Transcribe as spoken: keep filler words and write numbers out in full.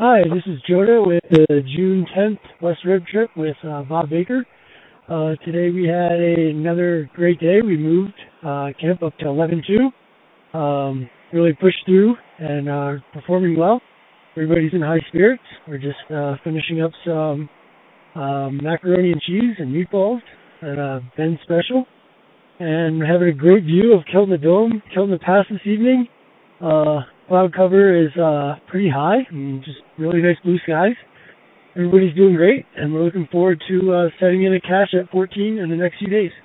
Hi, this is Jonah with the June tenth West Road Trip with uh, Bob Baker. Uh, today we had a, another great day. We moved uh, camp up to eleven two. Um, really pushed through and uh, performing well. Everybody's in high spirits. We're just uh, finishing up some um, macaroni and cheese and meatballs at uh, Ben's Special. And we're having a great view of Kiltna Dome, Kiltna Pass this evening. Uh, cloud cover is uh, pretty high and just really nice blue skies. Everybody's doing great, and we're looking forward to uh, setting in a cache at fourteen in the next few days.